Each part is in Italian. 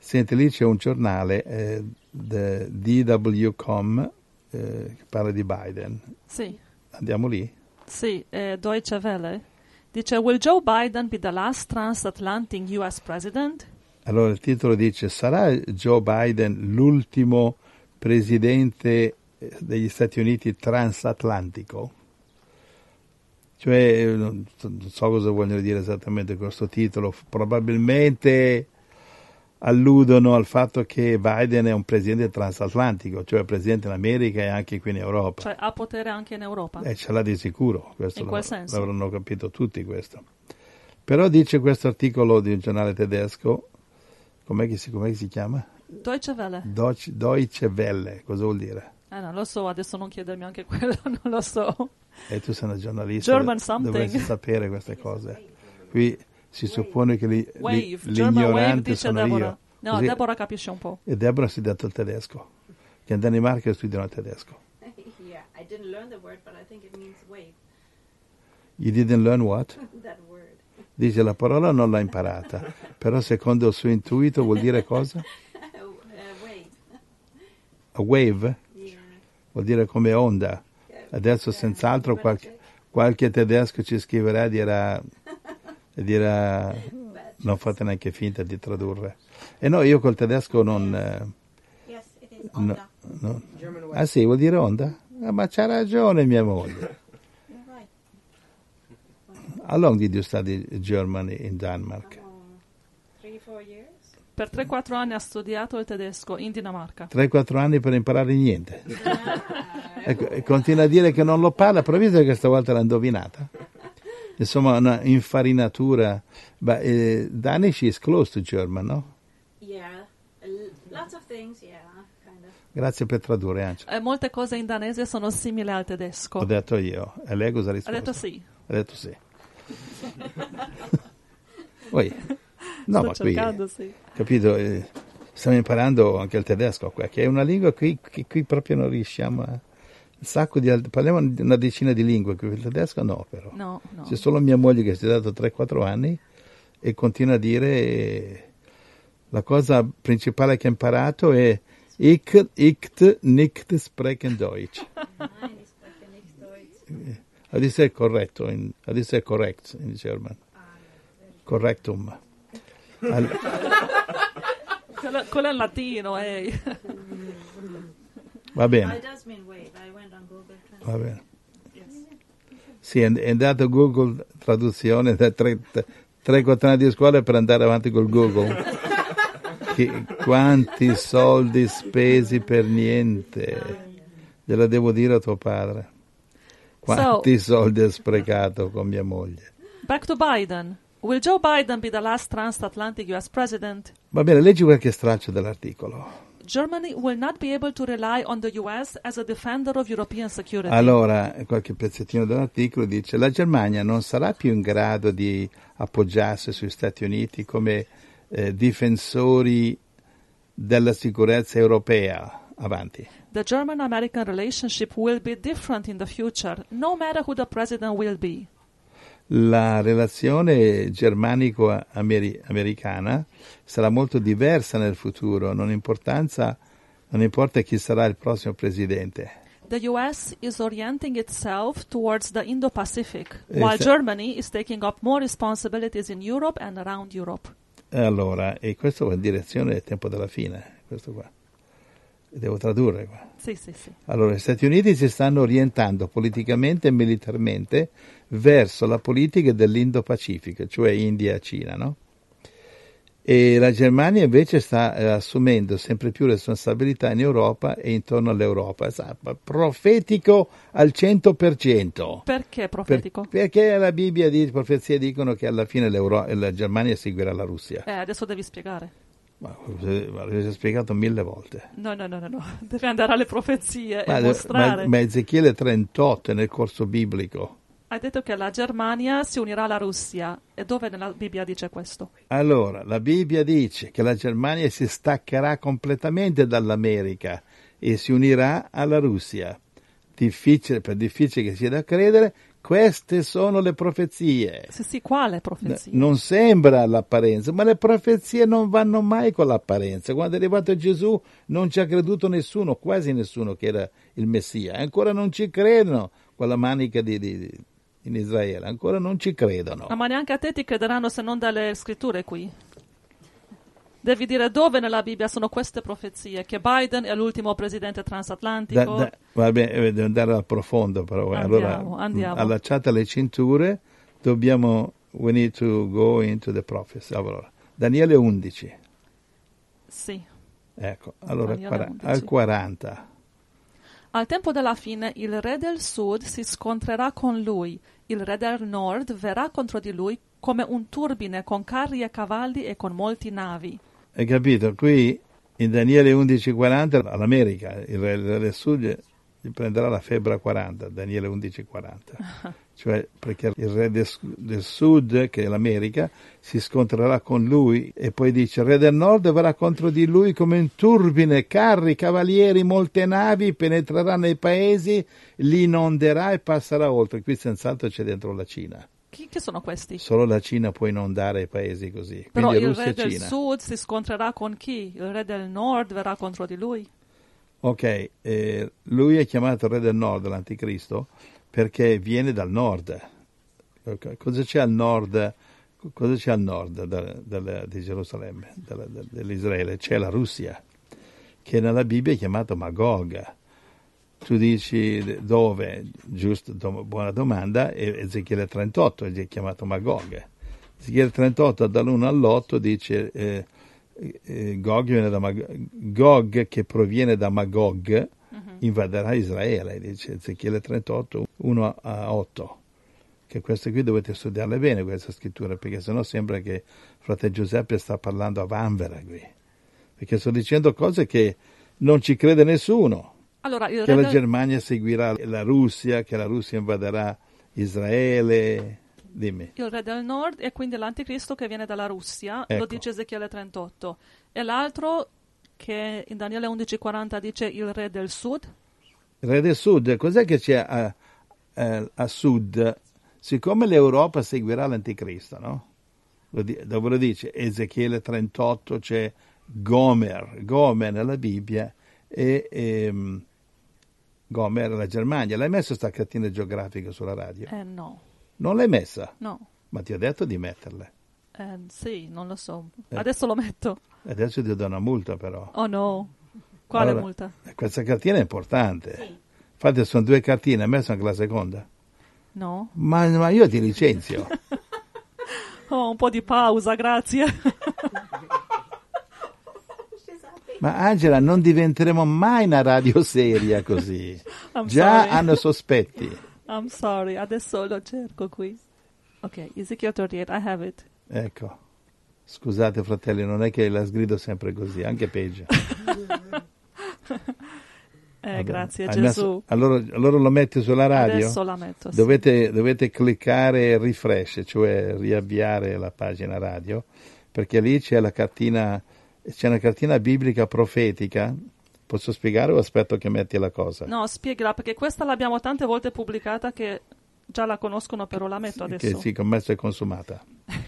Senti, lì c'è un giornale, DW.com, che parla di Biden. Sì. Andiamo lì? Sì, Deutsche Welle. Dice, will Joe Biden be the last transatlantic US president? Allora il titolo dice, sarà Joe Biden l'ultimo presidente degli Stati Uniti transatlantico? Cioè, non so cosa vogliono dire esattamente questo titolo, probabilmente alludono al fatto che Biden è un presidente transatlantico, cioè presidente in America e anche qui in Europa. Cioè ha potere anche in Europa? Ce l'ha di sicuro, questo in quel senso? l'avranno capito tutti questo. Però dice questo articolo di un giornale tedesco, com'è che si chiama? Deutsche Welle. Deutsche Welle, cosa vuol dire? Non lo so, adesso non chiedermi anche quello, non lo so. E tu sei una giornalista, German something. dovresti sapere queste cose. Qui si suppone che l'ignorante sono Deborah. io. No, Così, Deborah capisce un po'. E Deborah ha studiato il tedesco, che in Danimarca studiano il tedesco. Yeah, I didn't learn the word, but I think it means wave. You didn't learn what? That word. Dice la parola non l'ha imparata, però secondo il suo intuito vuol dire cosa? Wave. A wave? Yeah. Vuol dire come onda. Adesso senz'altro qualche tedesco ci scriverà e dirà non fate neanche finta di tradurre. E no, io col tedesco non... Yes, it is onda. no. Ah sì, vuol dire onda? Ma c'ha ragione mia moglie. You're right. How long did you study German in Denmark? 3-4 years. Per 3-4 anni ha studiato il tedesco in Dinamarca. 3-4 anni per imparare niente. E continua a dire che non lo parla, però visto che questa volta l'ha indovinata. Insomma, una infarinatura. Danish is close to German, no? Yeah, lots of things, yeah, kind of. Grazie per tradurre, Angela. Molte cose in danese sono simili al tedesco. Ho detto io. E lei cosa ha risposto? Ha detto sì. Ha detto sì. Poi, no, ma qui, sì. capito, stiamo imparando anche il tedesco qua, che è una lingua che qui proprio non riusciamo a... parliamo di una decina di lingue, qui il tedesco no, però. No. C'è solo mia moglie che ha studiato 3-4 anni e continua a dire la cosa principale che ha imparato è ich nicht sprechen Deutsch. Nein, ich spreche nicht Deutsch. How do you say corretto? How do you say correct in German? Correctum. Quello è in latino, Va bene. It does mean wave. I went on Google Translate. Va bene. Yes. Sì, è andato a Google Traduzione da 3-4 anni di scuola per andare avanti col Google. Quanti soldi spesi per niente. Glielo devo dire a tuo padre. Quanti soldi ha sprecato con mia moglie. Back to Biden. Will Joe Biden be the last transatlantic US president? Va bene, leggi qualche straccio dell'articolo. Germany will not be able to rely on the US as a defender of European security. Allora, qualche pezzettino dell'articolo dice: la Germania non sarà più in grado di appoggiarsi sugli Stati Uniti come difensori della sicurezza europea. Avanti. The German-American relationship will be different in the future, no matter who the president will be. La relazione germanico-americana sarà molto diversa nel futuro, non importa chi sarà il prossimo presidente. The US is orienting itself towards the Indo-Pacific, while Germany is taking up more responsibilities in Europe and around Europe. Allora, e questo va in direzione del tempo della fine, questo qua. Devo tradurre qua. Sì. Allora, gli Stati Uniti si stanno orientando politicamente e militarmente verso la politica dell'Indo-Pacifico, cioè India e Cina, no? E la Germania invece sta assumendo sempre più responsabilità in Europa e intorno all'Europa. Profetico al 100%. Perché profetico? Perché la Bibbia e le profezie dicono che alla fine la Germania seguirà la Russia. Adesso devi spiegare. Ma l'avete spiegato 1000 volte. No. Devi andare alle profezie e mostrare. Ma Ezechiele 38 è nel corso biblico. Hai detto che la Germania si unirà alla Russia. E dove nella Bibbia dice questo? Allora, la Bibbia dice che la Germania si staccherà completamente dall'America e si unirà alla Russia. Difficile che sia da credere, queste sono le profezie. Sì, quale profezia? Non sembra l'apparenza, ma le profezie non vanno mai con l'apparenza. Quando è arrivato Gesù non ci ha creduto nessuno, quasi nessuno, che era il Messia. Ancora non ci credono, quella manica in Israele, ancora non ci credono. Ma neanche a te ti crederanno se non dalle scritture qui. Devi dire dove nella Bibbia sono queste profezie, che Biden è l'ultimo presidente transatlantico. Vabbè, devo andare al profondo però. Andiamo. Allacciate le cinture, we need to go into the prophecy. Allora, Daniele 11. Sì. Ecco, allora Daniele 11. al 40. Al tempo della fine il re del sud si scontrerà con lui, il re del nord verrà contro di lui come un turbine con carri e cavalli e con molti navi. Hai capito? Qui in Daniele 11:40 all'America, il re del sud gli prenderà la febbre a 40, Daniele 11:40. Cioè perché il re del sud, che è l'America, si scontrerà con lui, e poi dice il re del nord verrà contro di lui come un turbine, carri, cavalieri, molte navi, penetrerà nei paesi, li inonderà e passerà oltre. Qui senz'altro c'è dentro la Cina. Che sono questi? Solo la Cina può inondare i paesi così. Però quindi il Russia re e del Cina. sud si scontrerà con chi? Il re del nord verrà contro di lui? Ok, lui è chiamato re del nord, l'anticristo, perché viene dal nord. Cosa c'è al nord? Cosa c'è al nord di Gerusalemme, dell'Israele? C'è la Russia, che nella Bibbia è chiamato Magog. Tu dici dove? Giusto, buona domanda. Ezechiele 38 è chiamato Magog. Ezechiele 38 dall'1 all'8 dice Gog che proviene da Magog invaderà Israele, dice Ezechiele 38 1 a 8. Che queste qui dovete studiarle bene, queste scritture, perché sennò sembra che frate Giuseppe sta parlando a vanvera qui, perché sto dicendo cose che non ci crede nessuno. Allora, Che la Germania seguirà la Russia, che la Russia invaderà Israele. Dimmi. Il re del nord è quindi l'anticristo che viene dalla Russia, Ecco. lo dice Ezechiele 38. E l'altro che in Daniele 11:40 dice il re del sud? Il re del sud, cos'è che c'è a sud? Siccome l'Europa seguirà l'anticristo, no? Dove lo dice? Ezechiele 38 c'è Gomer nella Bibbia e Gomer la Germania. L'hai messo sta cartina geografica sulla radio? No. Non l'hai messa? No. Ma ti ho detto di metterle. Sì, non lo so. Adesso lo metto. Adesso ti do una multa però. Oh no. Quale Allora, multa? Questa cartina è importante. Sì. Infatti sono 2 cartine, hai messo anche la seconda? No. Ma io ti licenzio. Oh, un po' di pausa, grazie. Ma Angela, non diventeremo mai una radio seria così. Già sorry. hanno sospetti. I'm sorry, adesso lo cerco qui. Ok, Ezechiel 38, I have it. Ecco. Scusate fratelli, non è che la sgrido sempre così, anche peggio. Grazie Hai Gesù. allora lo metti sulla radio? Adesso la metto, sì. Dovete cliccare refresh, cioè riavviare la pagina radio, perché lì c'è una cartina biblica profetica. Posso spiegare o aspetto che metti la cosa? No, spiegala, perché questa l'abbiamo tante volte pubblicata che già la conoscono, però la metto adesso. Che sì, commessa e consumata.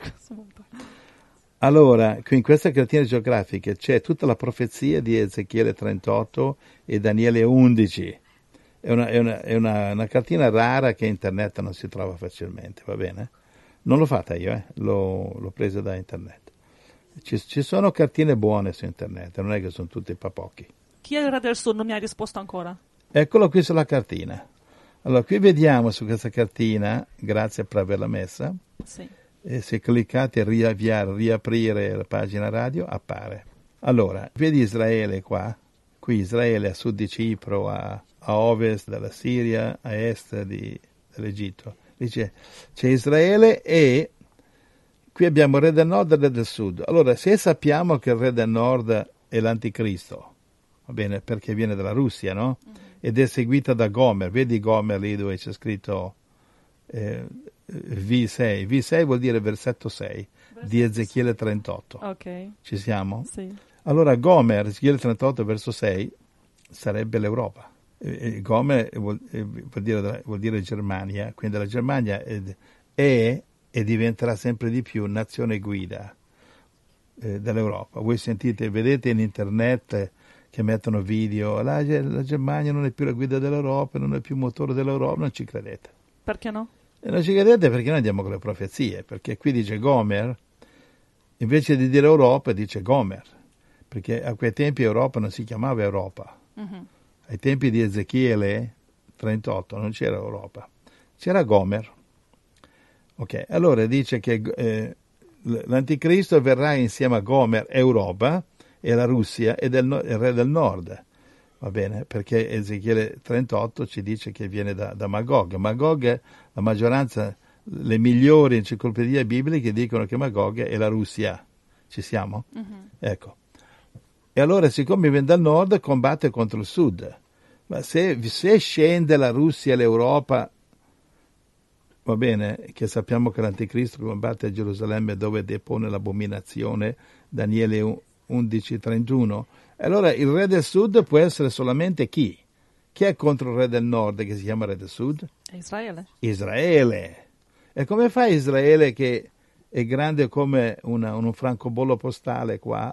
Allora, qui in questa cartina geografica c'è tutta la profezia di Ezechiele 38 e Daniele 11. È una cartina rara che internet non si trova facilmente, va bene? Non l'ho fatta io, l'ho presa da internet. Ci sono cartine buone su internet, non è che sono tutti papocchi. Chi è il re del sud? Non mi hai risposto ancora. Eccolo qui sulla cartina. Allora, qui vediamo su questa cartina, grazie per averla messa, Sì. e se cliccate riaprire la pagina radio, appare. Allora, vedi Israele qua? Qui Israele a sud di Cipro, a ovest della Siria, a est dell'Egitto. Dice, c'è Israele e qui abbiamo il re del nord e il re del sud. Allora, se sappiamo che il re del nord è l'anticristo, va bene, perché viene dalla Russia, no? Ed è seguita da Gomer. Vedi Gomer lì dove c'è scritto V6. V6 vuol dire versetto 6 di Ezechiele 38. Ok. Ci siamo? Sì. Allora Gomer, Ezechiele 38 verso 6, sarebbe l'Europa. Gomer vuol dire Germania, quindi la Germania è e diventerà sempre di più nazione guida dell'Europa. Voi vedete in internet che mettono video, la Germania non è più la guida dell'Europa, non è più il motore dell'Europa, non ci credete. Perché no? E non ci credete perché noi andiamo con le profezie, perché qui dice Gomer, invece di dire Europa dice Gomer, perché a quei tempi Europa non si chiamava Europa. Mhm. Ai tempi di Ezechiele 38 non c'era Europa, c'era Gomer. Ok, allora dice che l'anticristo verrà insieme a Gomer, Europa, e la Russia e il re del nord, va bene? Perché Ezechiele 38 ci dice che viene da Magog. Magog, la maggioranza, le migliori enciclopedie bibliche dicono che Magog è la Russia. Ci siamo? Mhm. Ecco. E allora, siccome viene dal nord, combatte contro il sud. Ma se scende la Russia e l'Europa, va bene, che sappiamo che l'anticristo combatte a Gerusalemme dove depone l'abominazione, Daniele 11:31. Allora il re del sud può essere solamente chi? Chi è contro il re del nord che si chiama re del sud? È Israele. Israele. E come fa Israele, che è grande come un francobollo postale qua,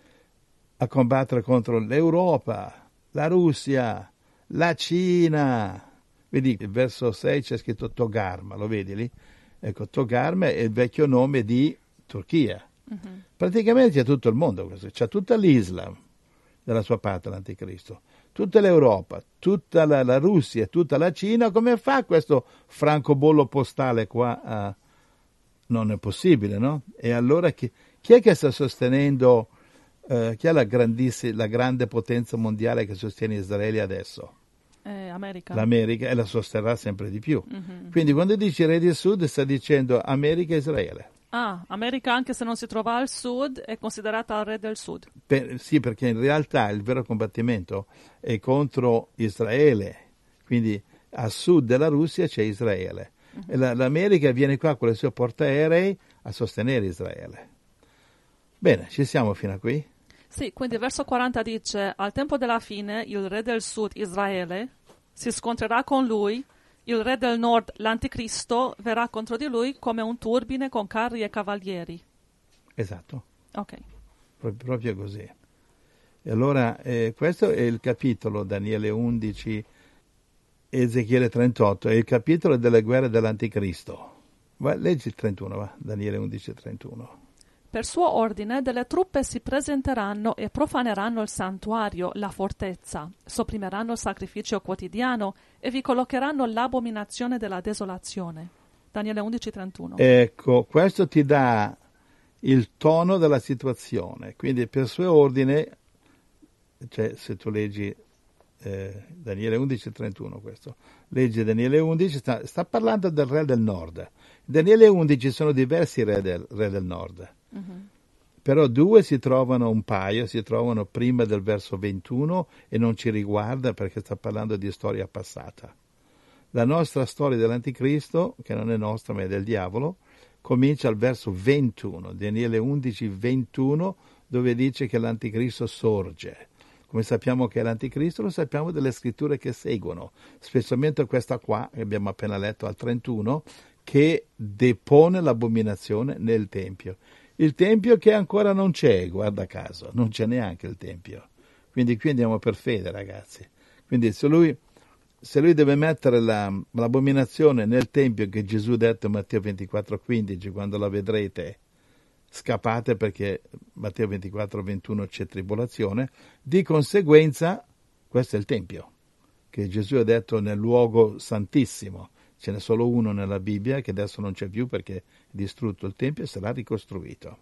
a combattere contro l'Europa, la Russia, la Cina? Vedi, il verso 6 c'è scritto Togarma, lo vedi lì? Ecco, Togarma è il vecchio nome di Turchia. Mhm. Praticamente c'è tutto il mondo, c'è tutta l'Islam dalla sua parte l'anticristo, tutta l'Europa, tutta la Russia, tutta la Cina. Come fa questo francobollo postale qua? Non è possibile, no? E allora chi è che sta sostenendo, chi è la grande potenza mondiale che sostiene Israele adesso? America. L'America, e la sosterrà sempre di più. Mhm. Quindi quando dice re del sud sta dicendo America e Israele. Ah, America, anche se non si trova al sud, è considerata il re del sud. Sì, perché in realtà il vero combattimento è contro Israele, quindi a sud della Russia c'è Israele. E l'America viene qua con le sue portaerei a sostenere Israele. Bene, ci siamo fino a qui? Sì, quindi il verso 40 dice: al tempo della fine il re del sud, Israele, si scontrerà con lui, il re del nord, l'anticristo, verrà contro di lui come un turbine con carri e cavalieri. Esatto, Ok. proprio così. E allora questo è il capitolo, Daniele 11, Ezechiele 38, è il capitolo delle guerre dell'anticristo. Leggi il 31, va, Daniele 11, 31. Per suo ordine delle truppe si presenteranno e profaneranno il santuario, la fortezza, sopprimeranno il sacrificio quotidiano e vi collocheranno l'abominazione della desolazione. Daniele 11:31. Ecco, questo ti dà il tono della situazione. Quindi per suo ordine, cioè se tu leggi Daniele 11:31, questo, leggi Daniele 11, sta parlando del re del nord. Daniele 11 sono diversi re del nord. Mhm. Però un paio si trovano prima del verso 21 e non ci riguarda perché sta parlando di storia passata. La nostra storia dell'anticristo, che non è nostra ma è del diavolo, comincia al verso 21, Daniele 11, 21, dove dice che l'anticristo sorge. Come sappiamo che è l'anticristo? Lo sappiamo dalle scritture che seguono, specialmente questa qua, che abbiamo appena letto al 31, che depone l'abominazione nel Tempio. Il Tempio che ancora non c'è, guarda caso, non c'è neanche il Tempio. Quindi qui andiamo per fede, ragazzi. Quindi se lui deve mettere l'abominazione nel Tempio, che Gesù ha detto in Matteo 24:15, quando la vedrete, scappate, perché Matteo 24:21 c'è tribolazione, di conseguenza questo è il Tempio, che Gesù ha detto nel luogo santissimo. Ce n'è solo uno nella Bibbia, che adesso non c'è più perché è distrutto il Tempio e sarà ricostruito.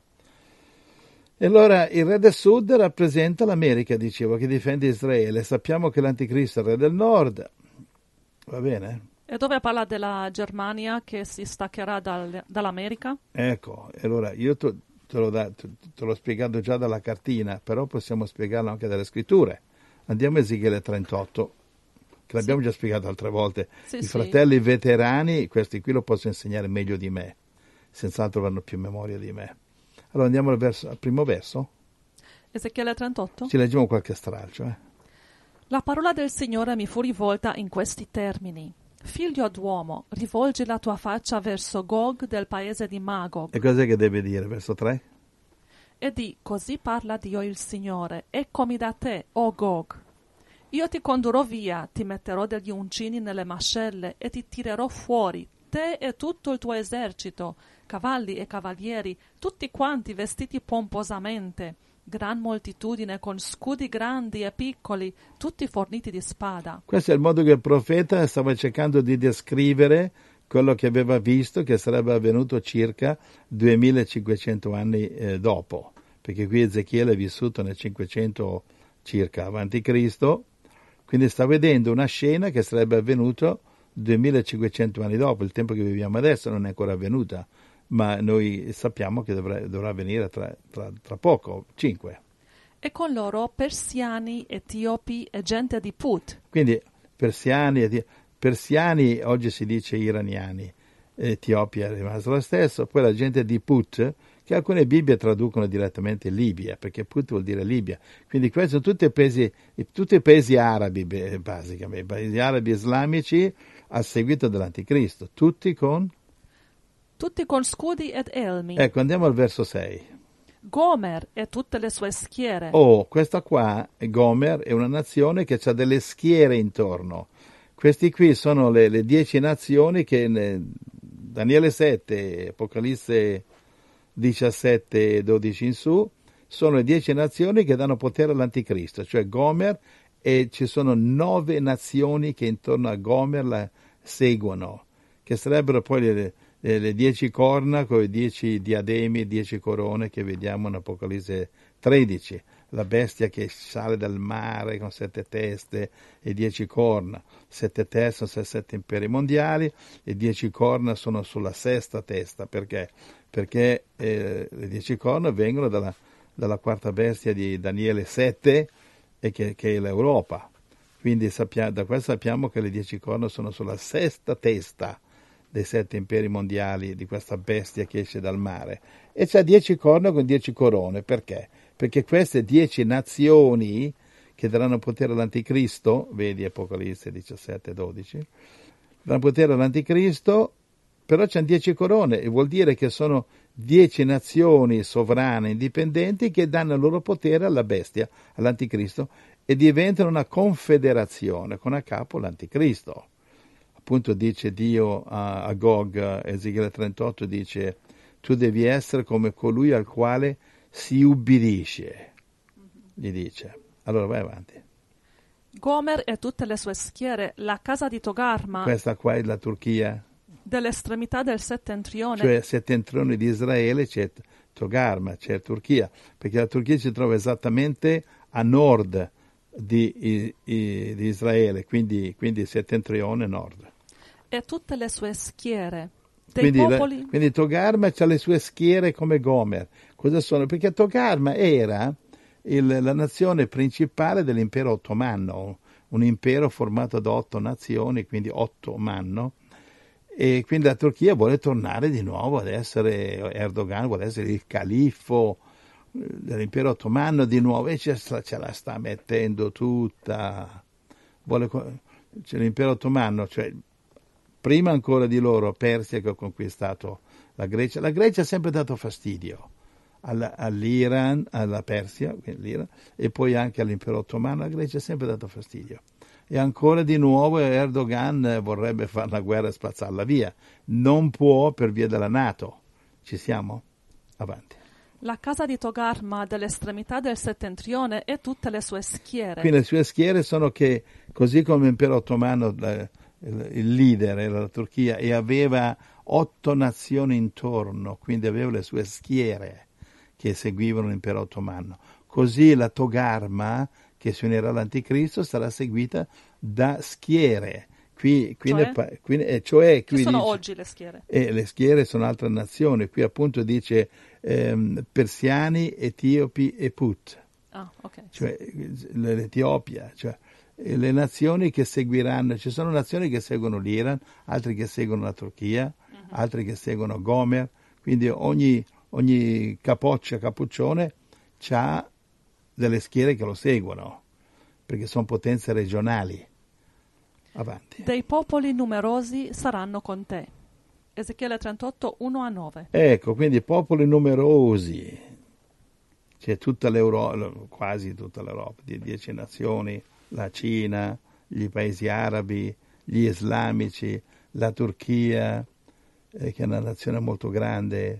E allora il re del sud rappresenta l'America, dicevo, che difende Israele. Sappiamo che l'anticristo è il re del nord, va bene? E dove parla della Germania che si staccherà dall'America? Ecco, e allora io te l'ho spiegato già dalla cartina, però possiamo spiegarlo anche dalle scritture. Andiamo a Ezechiele 38, che l'abbiamo già spiegato altre volte. Sì, I sì. fratelli veterani, questi qui lo posso insegnare meglio di me, senz'altro avranno più memoria di me. Allora andiamo al primo verso? Ezechiele 38? Ci leggiamo qualche stralcio. La parola del Signore mi fu rivolta in questi termini. Figlio d'uomo, rivolgi la tua faccia verso Gog del paese di Magog. E cos'è che deve dire? Verso 3? E di, così parla Dio il Signore, eccomi da te, o Gog. Io ti condurrò via, ti metterò degli uncini nelle mascelle e ti tirerò fuori, te e tutto il tuo esercito, cavalli e cavalieri, tutti quanti vestiti pomposamente, gran moltitudine con scudi grandi e piccoli, tutti forniti di spada. Questo è il modo che il profeta stava cercando di descrivere quello che aveva visto, che sarebbe avvenuto circa 2500 anni dopo, perché qui Ezechiele è vissuto nel 500 circa avanti Cristo, quindi sta vedendo una scena che sarebbe avvenuta 2500 anni dopo. Il tempo che viviamo adesso non è ancora avvenuta, ma noi sappiamo che dovrà avvenire tra poco, 5. E con loro persiani, etiopi e gente di Put. Quindi persiani oggi si dice iraniani, Etiopia è rimasto lo stesso, poi la gente di Put, che alcune Bibbie traducono direttamente Libia, perché Put vuol dire Libia. Quindi questi sono tutti i paesi arabi, basicamente, i paesi arabi islamici a seguito dell'Anticristo, tutti con scudi ed elmi. Ecco, andiamo al verso 6. Gomer e tutte le sue schiere. Questa qua, Gomer, è una nazione che ha delle schiere intorno. Questi qui sono le 10 nazioni che Daniele 7, Apocalisse 17 e 12 in su, sono le 10 nazioni che danno potere all'Anticristo, cioè Gomer, e ci sono 9 nazioni che intorno a Gomer la seguono, che sarebbero poi le 10 corna con i 10 diademi, 10 corone che vediamo in Apocalisse 13, la bestia che sale dal mare con 7 teste e 10 corna. 7 teste sono 7 imperi mondiali e 10 corna sono sulla 6ª testa. Perché? Perché le 10 corna vengono dalla quarta bestia di Daniele 7, e che è l'Europa. Quindi da questo sappiamo che le 10 corna sono sulla 6ª testa dei 7 imperi mondiali di questa bestia che esce dal mare, e c'ha 10 corna con 10 corone. Perché? Perché queste 10 nazioni che daranno potere all'Anticristo, vedi Apocalisse 17 12, daranno potere all'Anticristo, però c'hanno 10 corone, e vuol dire che sono 10 nazioni sovrane indipendenti che danno il loro potere alla bestia, all'Anticristo, e diventano una confederazione con a capo l'Anticristo. Appunto dice Dio a Gog, Ezechiele 38 dice: tu devi essere come colui al quale si ubbidisce, gli dice. Allora vai avanti. Gomer e tutte le sue schiere, la casa di Togarma. Questa qua è la Turchia. Dell'estremità del settentrione. Cioè settentrione di Israele c'è Togarma, c'è Turchia, perché la Turchia si trova esattamente a nord di Israele, quindi settentrione nord. E tutte le sue schiere. Quindi Togarma ha le sue schiere come Gomer. Cosa sono? Perché Togarma era la nazione principale dell'impero ottomano, un impero formato da 8 nazioni, quindi ottomano, e quindi la Turchia vuole tornare di nuovo ad essere, Erdogan vuole essere il califfo dell'impero ottomano di nuovo, e ce la sta mettendo tutta. C'è l'impero ottomano, cioè prima ancora di loro Persia, che ha conquistato la Grecia. La Grecia ha sempre dato fastidio all'Iran, alla Persia, l'Iran, e poi anche all'impero ottomano. La Grecia ha sempre dato fastidio. E ancora di nuovo Erdogan vorrebbe fare la guerra e spazzarla via. Non può per via della NATO. Ci siamo? Avanti. La casa di Togarma dell'estremità del settentrione e tutte le sue schiere. Quindi le sue schiere sono che, così come l'impero ottomano, il leader era la Turchia e aveva 8 nazioni intorno, quindi aveva le sue schiere che seguivano l'impero ottomano. Così la Togarma, che si unirà all'Anticristo, sarà seguita da schiere. Qui sono dice, oggi le schiere? Le schiere sono altre nazioni. Qui appunto dice persiani, etiopi e Put. Okay. Cioè l'Etiopia, cioè le nazioni che seguiranno. Ci sono nazioni che seguono l'Iran, altre che seguono la Turchia, altre che seguono Gomer. Quindi ogni capoccione ha delle schiere che lo seguono. perché sono potenze regionali. Avanti. Dei popoli numerosi saranno con te. Ezechiele 38, 1-9. Ecco, quindi popoli numerosi. C'è tutta l'Europa, quasi tutta l'Europa, di 10 nazioni, la Cina, gli paesi arabi, gli islamici, la Turchia, che è una nazione molto grande,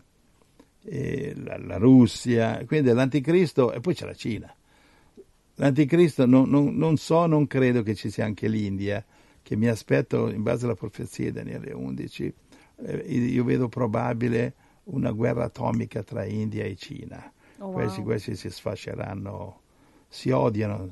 la Russia, quindi l'anticristo, e poi c'è la Cina. L'anticristo non credo che ci sia anche l'India, che mi aspetto, in base alla profezia di Daniele 11, io vedo probabile una guerra atomica tra India e Cina. Oh, wow. Questi si sfasceranno, si odiano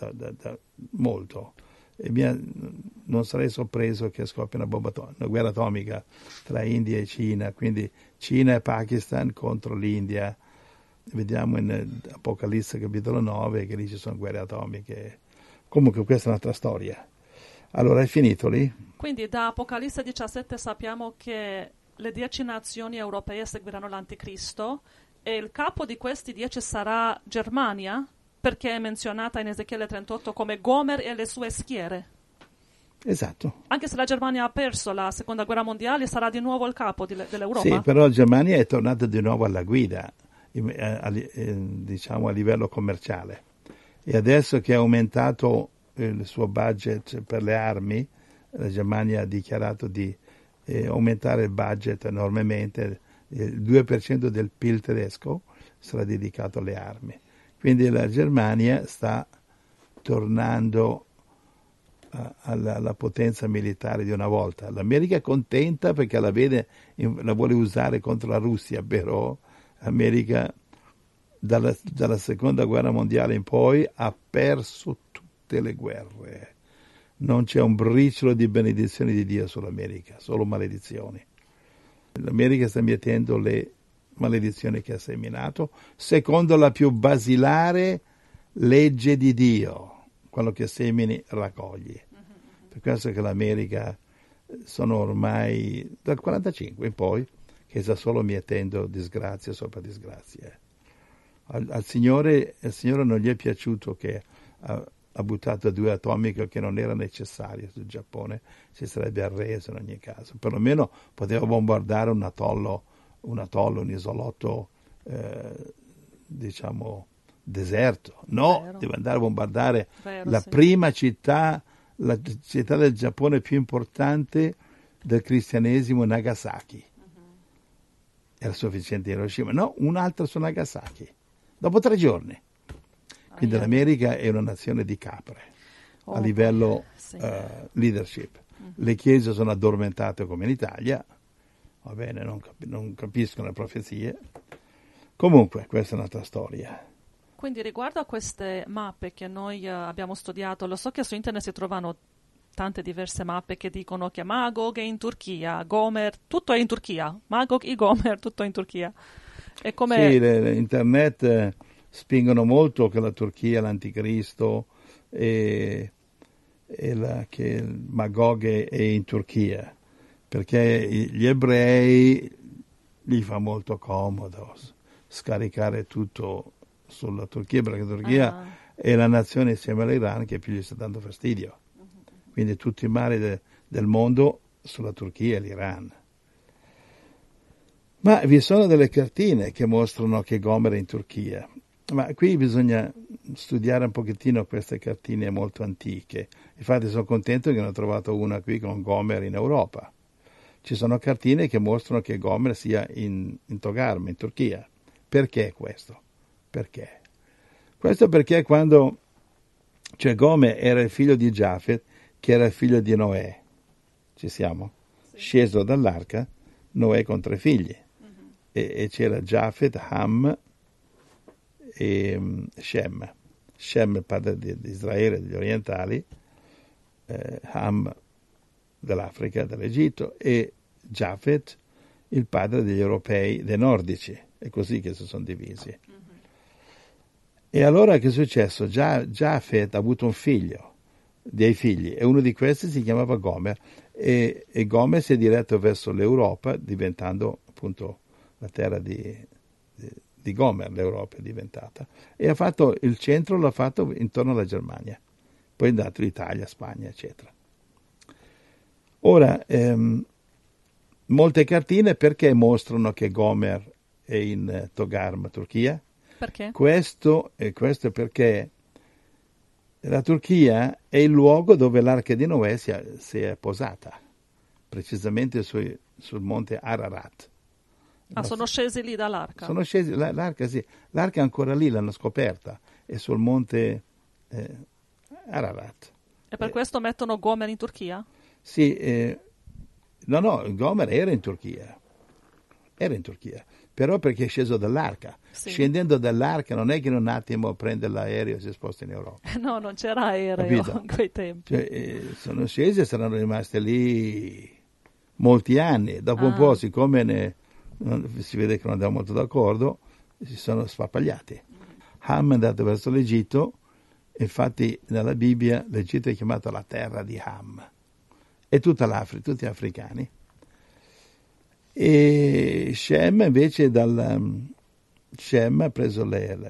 molto. E non sarei sorpreso che scoppia una guerra atomica tra India e Cina, quindi Cina e Pakistan contro l'India. Vediamo in Apocalisse capitolo 9 che lì ci sono guerre atomiche. Comunque questa è un'altra storia. Allora, è finito lì? Quindi da Apocalisse 17 sappiamo che le 10 nazioni europee seguiranno l'anticristo e il capo di questi 10 sarà Germania, perché è menzionata in Ezechiele 38 come Gomer e le sue schiere. Esatto. Anche se la Germania ha perso la seconda guerra mondiale, sarà di nuovo il capo dell'Europa? Sì, però la Germania è tornata di nuovo alla guida, diciamo a livello commerciale. E adesso che ha aumentato il suo budget per le armi, la Germania ha dichiarato di aumentare il budget enormemente, il 2% del PIL tedesco sarà dedicato alle armi. Quindi la Germania sta tornando alla potenza militare di una volta. L'America è contenta perché la vuole usare contro la Russia, però l'America dalla seconda guerra mondiale in poi ha perso tutte le guerre. Non c'è un briciolo di benedizioni di Dio sull'America, solo maledizioni. L'America sta mettendo le maledizioni che ha seminato, secondo la più basilare legge di Dio, quello che semini raccogli. Per questo che l'America sono ormai dal 45 in poi che sta solo mietendo disgrazia sopra disgrazia. Al Signore non gli è piaciuto che ha buttato 2 atomiche che non era necessario sul Giappone, si sarebbe arreso in ogni caso. Perlomeno poteva bombardare un atollo, un isolotto, diciamo, deserto. No, Vero. deve andare a bombardare Vero, sì. prima città, la città del Giappone più importante del cristianesimo, Nagasaki. Era sufficiente Hiroshima. No, un'altra su Nagasaki. Dopo 3 giorni. Quindi l'America è una nazione di capre a livello sì. Leadership. Le chiese sono addormentate come in Italia, va bene, non capiscono le profezie. Comunque, questa è un'altra storia. Quindi riguardo a queste mappe che noi abbiamo studiato, lo so che su internet si trovano tante diverse mappe che dicono che Magog è in Turchia, Gomer, tutto è in Turchia, Magog e Gomer, tutto è in Turchia. E come... Sì, internet spingono molto che la Turchia, l'anticristo, che Magog è in Turchia, perché gli ebrei gli fa molto comodo scaricare tutto sulla Turchia, perché la Turchia è la nazione insieme all'Iran che più gli sta dando fastidio. Quindi tutti i mali del mondo sulla Turchia e l'Iran. Ma vi sono delle cartine che mostrano che Gomer è in Turchia. Ma qui bisogna studiare un pochettino queste cartine molto antiche. Infatti sono contento che ne ho trovato una qui con Gomer in Europa. Ci sono cartine che mostrano che Gomer sia in Togarma, in Turchia. Perché questo? Perché? Questo perché cioè Gomer era il figlio di Giafet, che era il figlio di Noè. Ci siamo? Sì. Sceso dall'arca, Noè con 3 figli. E c'era Giafet, Ham e Shem. Shem il padre di Israele, degli orientali, Ham dell'Africa, dell'Egitto, e Giafet il padre degli europei, dei nordici. È così che si sono divisi. E allora che è successo? Giafet ha avuto dei figli, e uno di questi si chiamava Gomer, e Gomer si è diretto verso l'Europa, diventando appunto la terra di Gomer, l'Europa è diventata, e ha fatto il centro, l'ha fatto intorno alla Germania. poi è andato in Italia, Spagna, eccetera. Ora, molte cartine perché mostrano che Gomer è in Togarma, Turchia? Perché? Questo è perché la Turchia è il luogo dove l'Arca di Noè si è posata, precisamente sul monte Ararat. Sono scesi lì dall'arca? Sono scesi, l'arca sì, l'arca è ancora lì, l'hanno scoperta, è sul monte Ararat. E per questo mettono Gomer in Turchia? Sì, no, Gomer era in Turchia, però perché è sceso dall'arca. Sì. Scendendo dall'arca non è che in un attimo prende l'aereo e si sposta in Europa. No, non c'era aereo in quei tempi. Cioè, sono scesi e saranno rimasti lì molti anni. Dopo un po', siccome si vede che non andiamo molto d'accordo, si sono sparpagliati. Ham è andato verso l'Egitto, infatti nella Bibbia l'Egitto è chiamato la terra di Ham. E tutta l'Africa, tutti africani. E Shem invece Shem ha preso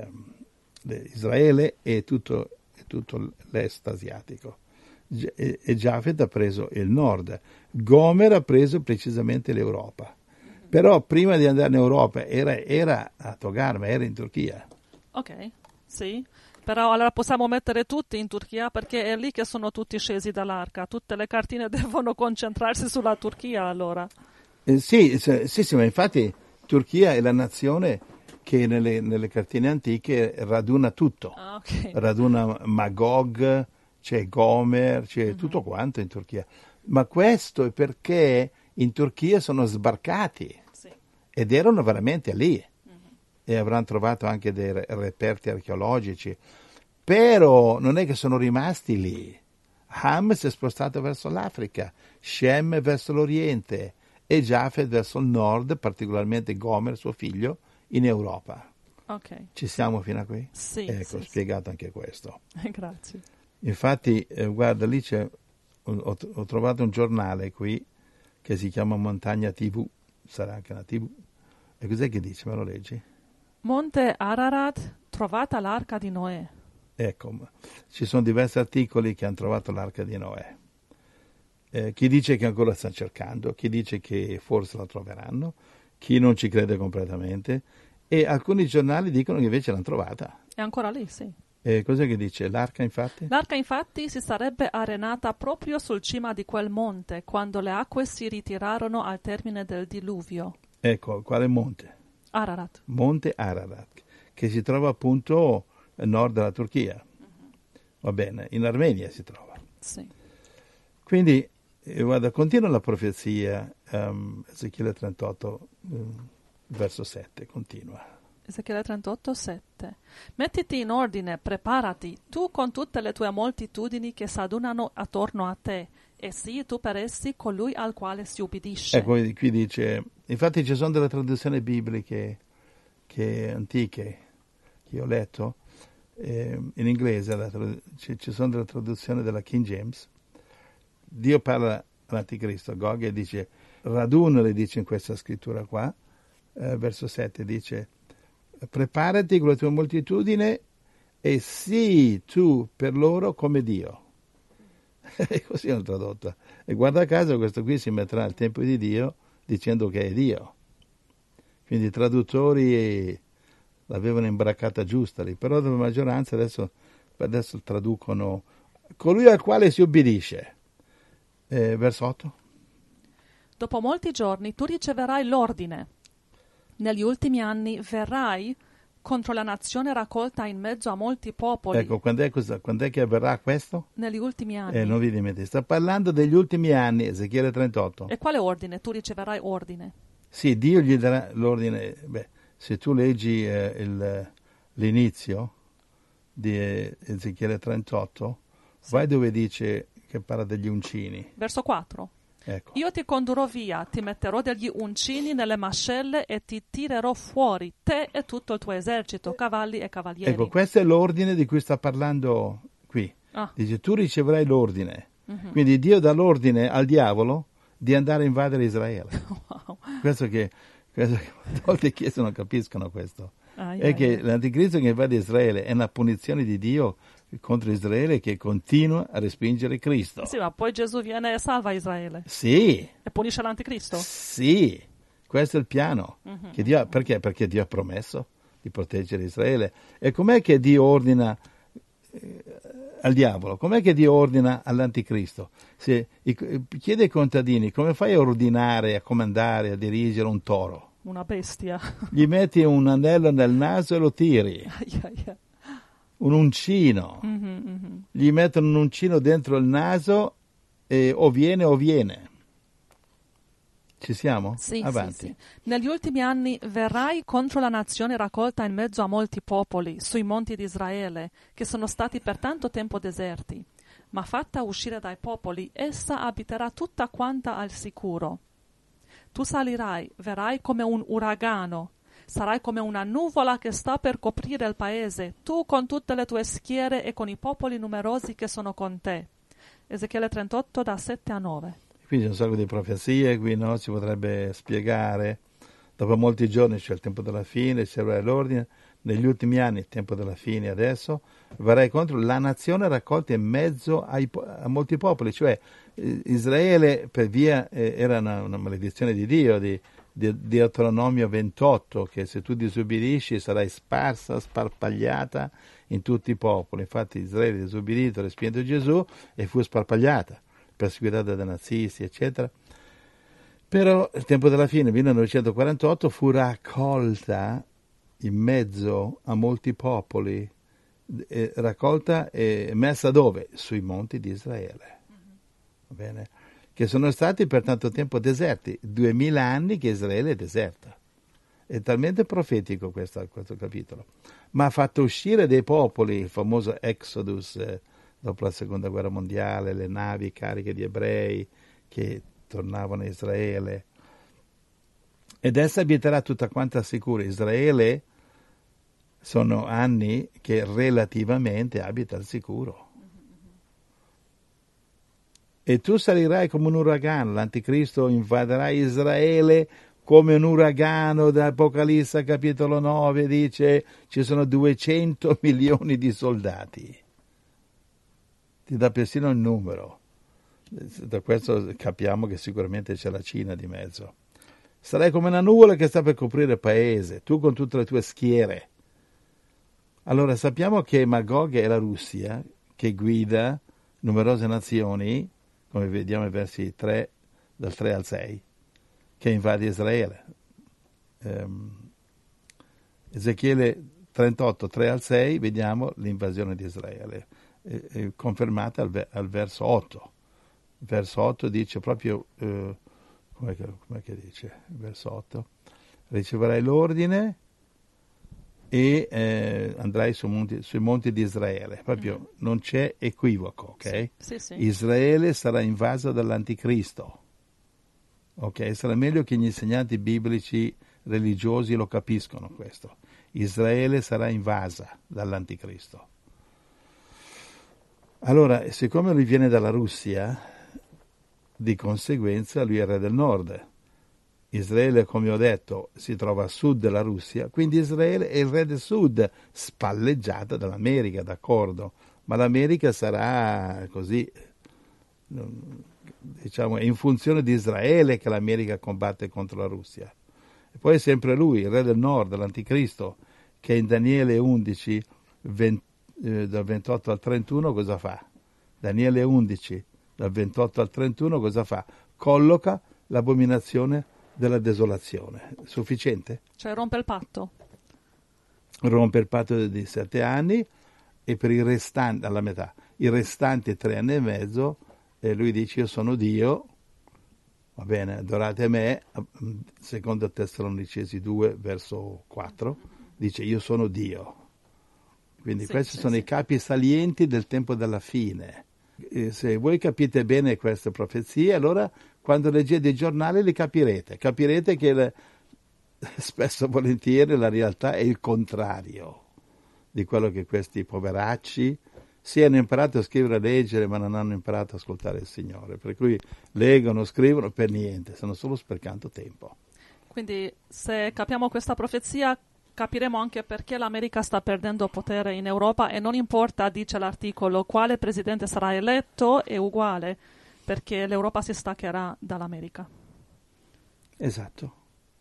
Israele e tutto l'est asiatico. E Jafet ha preso il nord. Gomer ha preso precisamente l'Europa. Però prima di andare in Europa era a Togarma, era in Turchia. Ok, sì. Però allora possiamo mettere tutti in Turchia perché è lì che sono tutti scesi dall'arca. Tutte le cartine devono concentrarsi sulla Turchia allora. Sì, ma infatti Turchia è la nazione che nelle cartine antiche raduna tutto. Okay. Raduna Magog, c'è Gomer, c'è tutto quanto in Turchia. Ma questo è perché in Turchia sono sbarcati ed erano veramente lì. E avranno trovato anche dei reperti archeologici, però non è che sono rimasti lì. Ham si è spostato verso l'Africa, Shem verso l'Oriente e Jafet verso il nord, particolarmente Gomer, suo figlio, in Europa. Okay. Ci siamo fino a qui? Sì. Ecco, ho spiegato anche questo. Grazie. Infatti, guarda, lì ho trovato un giornale qui che si chiama Montagna TV, sarà anche una TV. E cos'è che dice? Me lo leggi? Monte Ararat, trovata l'arca di Noè. Ecco, ci sono diversi articoli che hanno trovato l'arca di Noè. Chi dice che ancora stanno cercando, chi dice che forse la troveranno, chi non ci crede completamente, e alcuni giornali dicono che invece l'hanno trovata. È ancora lì, sì. Cos'è che dice? L'arca infatti? L'arca infatti si sarebbe arenata proprio sul cima di quel monte, quando le acque si ritirarono al termine del diluvio. Ecco, quale monte? Ararat. Monte Ararat, che si trova appunto a nord della Turchia. Va bene, in Armenia si trova. Sì. Quindi, guarda, continua la profezia, Ezechiele 38, verso 7, continua. Ezechiele 38, 7. Mettiti in ordine, preparati, tu con tutte le tue moltitudini che s'adunano attorno a te, e sii tu per essi colui al quale si ubbidisce. Ecco, qui dice, infatti ci sono delle traduzioni bibliche antiche che ho letto, in inglese ci sono delle traduzioni della King James. Dio parla all'anticristo, Gog, e dice, radunali, dice in questa scrittura qua, verso 7, dice, preparati con la tua moltitudine e sii tu per loro come Dio. E così hanno tradotto. E guarda caso questo qui si metterà al tempo di Dio dicendo che è Dio. Quindi i traduttori l'avevano imbraccata giusta lì, però la maggioranza adesso traducono colui al quale si ubbidisce. Verso 8. Dopo molti giorni tu riceverai l'ordine. Negli ultimi anni verrai contro la nazione raccolta in mezzo a molti popoli. Ecco, quando è che avverrà questo? Negli ultimi anni. Non vi dimenticate, sta parlando degli ultimi anni, Ezechiele 38. E quale ordine? Tu riceverai ordine. Sì, Dio gli darà l'ordine. Beh, se tu leggi l'inizio di Ezechiele 38, sì. Vai dove dice che parla degli uncini. Verso 4. Ecco. Io ti condurrò via, ti metterò degli uncini nelle mascelle e ti tirerò fuori, te e tutto il tuo esercito, cavalli e cavalieri. Ecco, questo è l'ordine di cui sta parlando qui. Ah. Dice, tu riceverai l'ordine. Uh-huh. Quindi Dio dà l'ordine al diavolo di andare a invadere Israele. Wow. Questo che molte chiese non capiscono questo. È che l'anticristo che invade Israele è una punizione di Dio contro Israele che continua a respingere Cristo. Sì, ma poi Gesù viene e salva Israele Sì, e punisce l'anticristo. sì, questo è il piano. Che Dio perché? Perché Dio ha promesso di proteggere Israele. E com'è che Dio ordina al diavolo? Com'è che Dio ordina all'anticristo? Chiede ai contadini, come fai a ordinare, a comandare, a dirigere un toro? Una bestia. Gli metti un anello nel naso e lo tiri. Un uncino. Gli mettono un uncino dentro il naso e o viene. Ci siamo? Sì, Avanti. sì. Negli ultimi anni verrai contro la nazione raccolta in mezzo a molti popoli sui monti di Israele, che sono stati per tanto tempo deserti. Ma fatta uscire dai popoli, essa abiterà tutta quanta al sicuro. Tu salirai, verrai come un uragano, sarai come una nuvola che sta per coprire il paese, tu con tutte le tue schiere e con i popoli numerosi che sono con te. Ezechiele 38, da 7 a 9. Qui c'è un sacco di profezie, qui no? Si potrebbe spiegare. Dopo molti giorni c'è il tempo della fine, c'era l'ordine. Negli ultimi anni, il tempo della fine adesso, verrai contro la nazione raccolta in mezzo a molti popoli. Cioè Israele per via era una maledizione di Dio, di Deuteronomio 28, che se tu disobbedisci sarai sparsa, sparpagliata in tutti i popoli. Infatti Israele disobbedito, respinto Gesù e fu sparpagliata, perseguitata dai nazisti, eccetera. Però il tempo della fine, 1948, fu raccolta in mezzo a molti popoli, raccolta e messa dove? Sui monti di Israele. Va bene? Che sono stati per tanto tempo deserti, 2000 anni che Israele è deserta. È talmente profetico questo capitolo. Ma ha fatto uscire dei popoli, il famoso Exodus, dopo la seconda guerra mondiale, le navi cariche di ebrei che tornavano a Israele. Ed essa abiterà tutta quanta sicura. Israele sono anni che relativamente abita al sicuro. E tu salirai come un uragano, l'anticristo invaderà Israele come un uragano. Da Apocalisse capitolo 9 dice ci sono 200 milioni di soldati. Ti dà persino il numero. Da questo capiamo che sicuramente c'è la Cina di mezzo. Sarai come una nuvola che sta per coprire il paese, tu con tutte le tue schiere. Allora sappiamo che Magog è la Russia che guida numerose nazioni, come vediamo nei versi 3, dal 3 al 6, che invade Israele. Ezechiele 38, 3 al 6, vediamo l'invasione di Israele, confermata al verso 8. Il verso 8 dice proprio, com'è che dice? Il verso 8, riceverai l'ordine e andrai sui monti di Israele. Proprio non c'è equivoco, ok? Sì. Israele sarà invasa dall'anticristo, ok? Sarà meglio che gli insegnanti biblici religiosi lo capiscono questo. Israele sarà invasa dall'anticristo. Allora, siccome lui viene dalla Russia, di conseguenza lui è il re del nord. Israele, come ho detto, si trova a sud della Russia, quindi Israele è il re del sud, spalleggiata dall'America, d'accordo, ma l'America sarà così, diciamo, è in funzione di Israele che l'America combatte contro la Russia. E poi è sempre lui, il re del nord, l'anticristo, che in Daniele 11, dal 28 al 31, cosa fa? Daniele 11, dal 28 al 31, cosa fa? Colloca l'abominazione della desolazione. Sufficiente? Cioè rompe il patto. Rompe il patto di 7 anni e per i restanti, alla metà, i restanti 3 anni e mezzo, lui dice io sono Dio, va bene, adorate me, secondo Tessalonicesi 2, verso 4, dice io sono Dio. Quindi questi sono i capi salienti del tempo della fine. Se voi capite bene queste profezie, allora quando leggete i giornali li capirete. Capirete che spesso e volentieri la realtà è il contrario di quello che questi poveracci hanno imparato a scrivere e leggere, ma non hanno imparato a ascoltare il Signore. Per cui leggono, scrivono per niente, stanno solo sprecando tempo. Quindi se capiamo questa profezia, capiremo anche perché l'America sta perdendo potere in Europa e non importa, dice l'articolo, quale presidente sarà eletto, è uguale, perché l'Europa si staccherà dall'America. Esatto.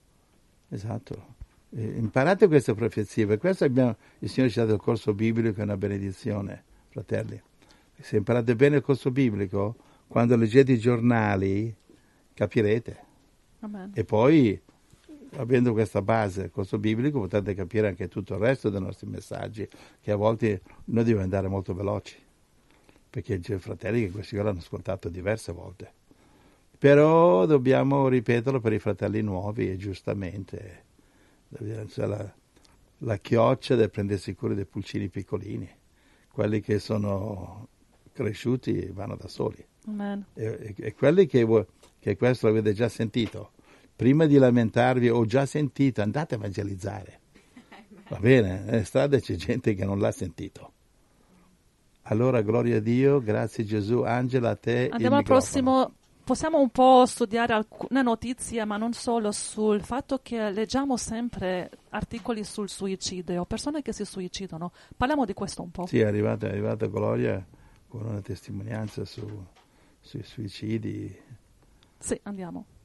Imparate queste profezie, per questo il Signore ci ha dato il corso biblico, è una benedizione, fratelli. Se imparate bene il corso biblico, quando leggete i giornali capirete. Amen. E poi, avendo questa base del corso biblico, potete capire anche tutto il resto dei nostri messaggi, che a volte noi dobbiamo andare molto veloci, perché c'è fratelli che questi ora hanno ascoltato diverse volte. Però dobbiamo ripeterlo per i fratelli nuovi, e giustamente cioè la chioccia del prendersi cura dei pulcini piccolini. Quelli che sono cresciuti vanno da soli. Amen. E quelli che questo l'avete già sentito, prima di lamentarvi ho già sentito, andate a evangelizzare. Va bene? Nelle strade c'è gente che non l'ha sentito. Allora, gloria a Dio, grazie Gesù. Angela, a te Andiamo il al prossimo. Possiamo un po' studiare alcune notizie, ma non solo, sul fatto che leggiamo sempre articoli sul suicidio, persone che si suicidano. Parliamo di questo un po'. Sì, è arrivata Gloria con una testimonianza sui suicidi. Sì, andiamo.